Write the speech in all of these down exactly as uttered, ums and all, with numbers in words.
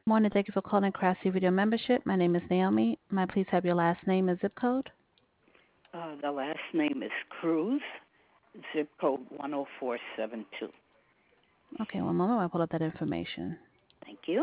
Morning. Thank you for calling Craftsy Video Membership. My name is Naomi. May I please have your last name and zip code? Uh, the last name is Cruz, zip code one oh four seven two. Okay, one moment while I pull up that information. Thank you.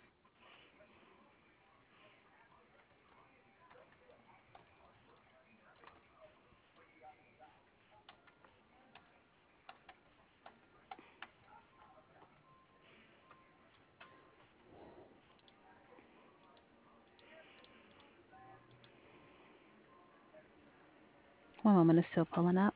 One moment, it's still pulling up.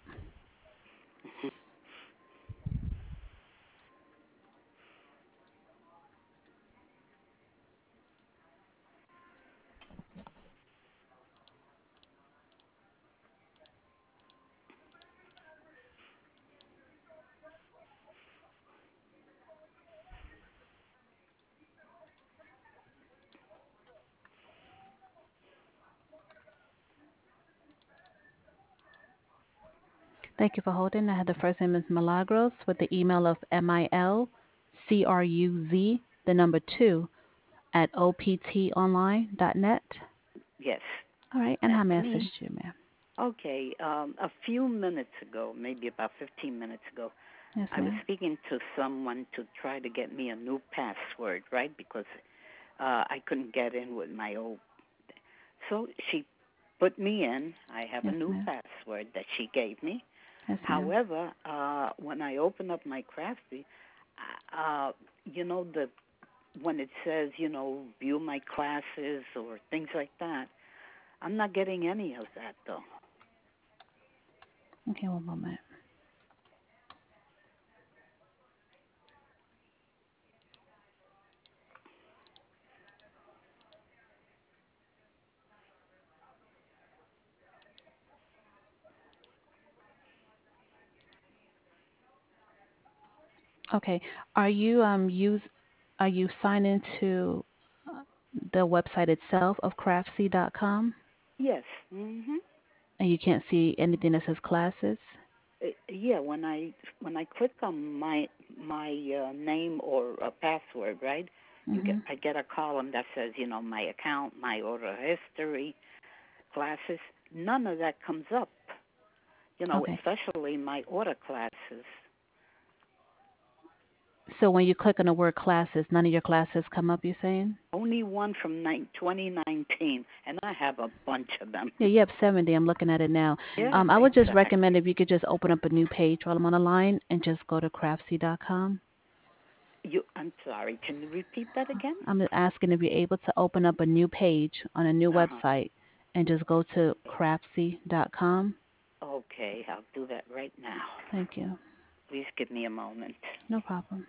Thank you for holding. I have the first name is Milagros with the email of M I L C R U Z, the number two, at O P T online dot net. Yes. All right, and how That's may I me. assist you, ma'am? Okay. Um, a few minutes ago, maybe about fifteen minutes ago, Yes, I was ma'am. speaking to someone to try to get me a new password, right? Because uh, I couldn't get in with my old. So she put me in. I have a Yes, new ma'am. password that she gave me. Yes, ma'am. However, uh, when I open up my Craftsy, uh, you know the when it says you know view my classes or things like that, I'm not getting any of that though. Okay, one moment. Okay, are you um use are you signed into uh, the website itself of craftsy dot com Yes. Mhm. and you can't see anything that says classes? Uh, yeah. When I when I click on my my uh, name or a password, right? You get Mhm. I get a column that says you know my account, my order history, classes. None of that comes up. You know, Okay. especially my order classes. So when you click on the word classes, none of your classes come up, you saying? Only one from twenty nineteen, and I have a bunch of them. Yeah, you have seventy. I'm looking at it now. Yeah, Um, I would just recommend exactly. if you could just open up a new page while I'm on the line and just go to craftsy dot com. You, I'm sorry. Can you repeat that again? I'm asking if you're able to open up a new page on a new Uh huh. website and just go to craftsy dot com. Okay, I'll do that right now. Thank you. Please give me a moment. No problem.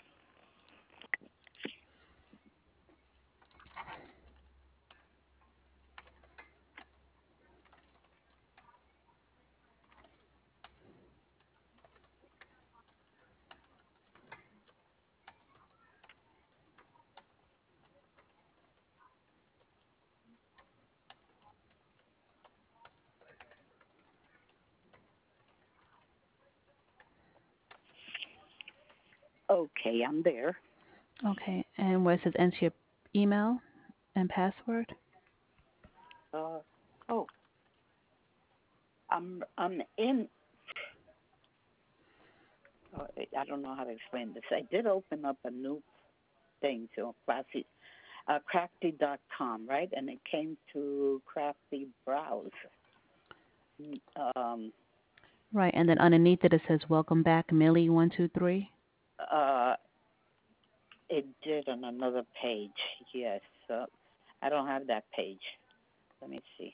Okay, I'm there. Okay, and where it says enter your email and password? Uh oh, I'm I'm in. Uh, I don't know how to explain this. I did open up a new thing to Classy, uh, crafty dot com, right? And it came to Crafty Browse. Um, Right, and then underneath it it says welcome back, Millie one two three. uh, it did on another page. Yes, uh, I don't have that page. Let me see.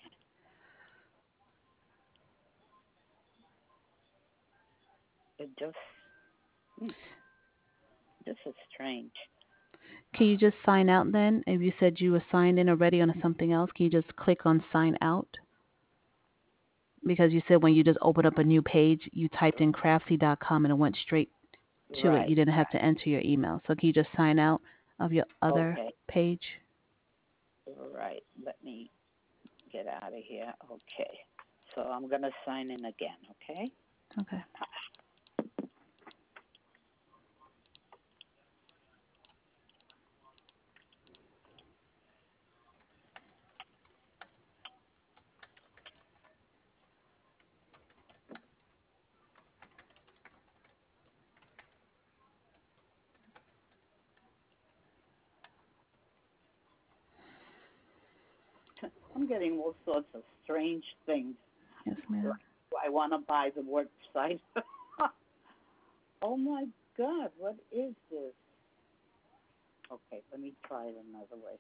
It just hmm, this is strange. Can you just sign out then? If you said you were signed in already on something else, can you just click on sign out? Because you said when you just opened up a new page, you typed in craftsy dot com and it went straight to it. You Right, didn't have right. to enter your email. So can you just sign out of your other Okay, page? right. Let me get out of here. Okay. So I'm gonna sign in again. Okay. Okay. I'm getting all sorts of strange things. Yes, ma'am. Like, I want to buy the work site. Oh my God, what is this? Okay, let me try it another way.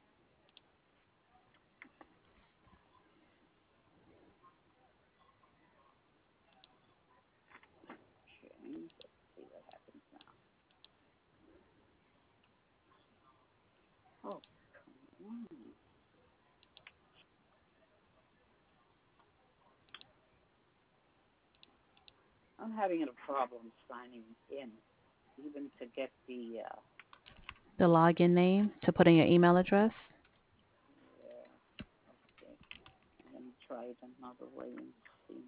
Okay, let's see what happens now. Oh, come on. I'm having a problem signing in, even to get the, uh, The login name to put in your email address. yeah, okay. Let me try it another way and see.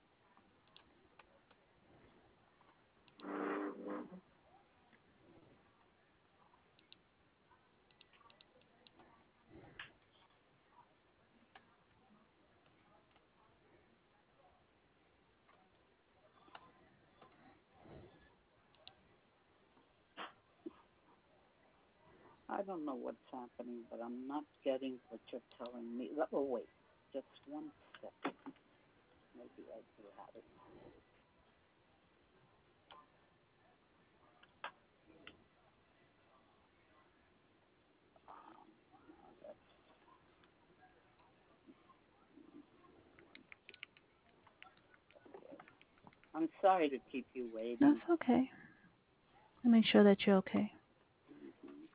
I don't know what's happening, but I'm not getting what you're telling me. Oh, wait, just one second. Maybe I do have it. Um, no, that's, I'm sorry to keep you That's waiting. okay. I'll make sure that you're okay. Mm-hmm.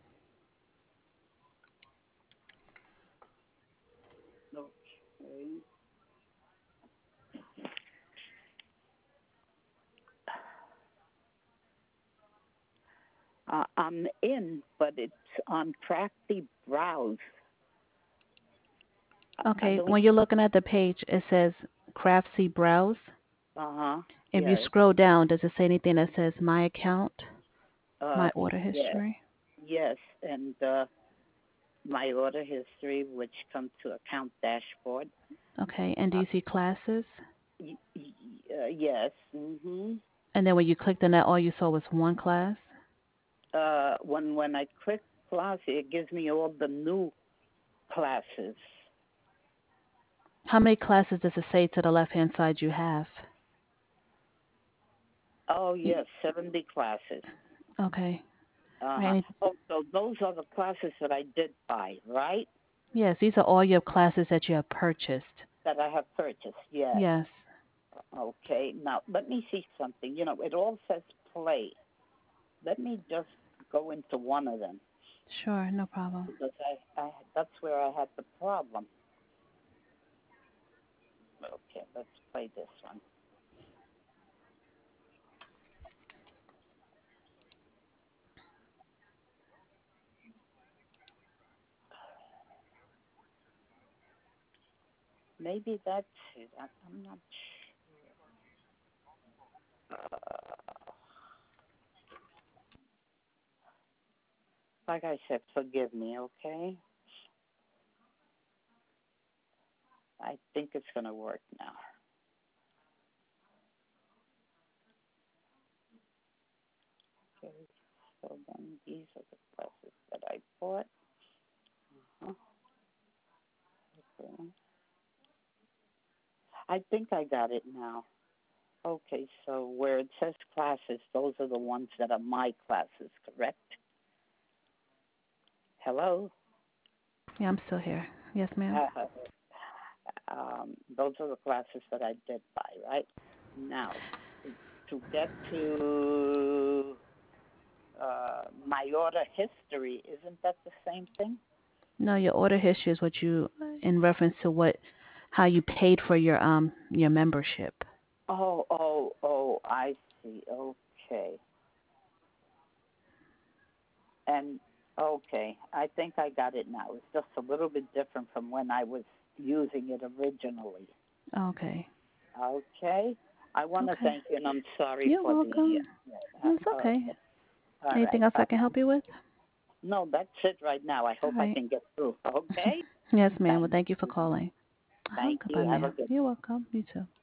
Okay. Uh, I'm in, but it's on Crafty Browse. I Okay, don't. when you're looking at the page, it says Craftsy Browse. Uh huh. If you Yes. scroll down, does it say anything that says My Account, Uh. My Order Yes. History? Yes. And uh, my order history, which comes to account dashboard. Okay, and do Uh, you see classes? y- y- uh, yes. Mhm. And then when you clicked on that, all you saw was one class? Uh. When when I click class, it gives me all the new classes. How many classes does it say to the left-hand side you have? Oh Y- yes, seventy classes. Okay. Uh huh. Right. Oh, so those are the classes that I did buy, right? Yes, these are all your classes that you have purchased. That I have purchased. Yes. Yes. Okay. Now let me see something. You know, it all says play. Let me just go into one of them Sure, no problem. because I, I that's where I had the problem. Okay, let's play this one. Maybe that's it. I, I'm not sure. Uh, like I said, forgive me, okay? I think it's going to work now. Okay, so then these are the classes that I bought. Uh-huh. Okay. I think I got it now. Okay, so where it says classes, those are the ones that are my classes, correct? Hello? Yeah, I'm still here. Yes, ma'am. um, those are the classes that I did buy, right? Now, to get to uh, my order history, isn't that the same thing? No, your order history is what you, in reference to what, how you paid for your um your membership. Oh, oh, oh, I see. Okay. And okay, I think I got it now. It's just a little bit different from when I was using it originally. Okay. Okay. I want to Okay. thank you, and I'm sorry You're for the. welcome. Uh, It's uh, okay. okay. All Anything right. else Uh, I can help you with? no, that's it right now. I All hope I right. can get through. Okay. Yes, ma'am. Well, Thank thank you for you. calling. Uh-huh. Thank Goodbye, you. Have a ma'am. good You're welcome. You too.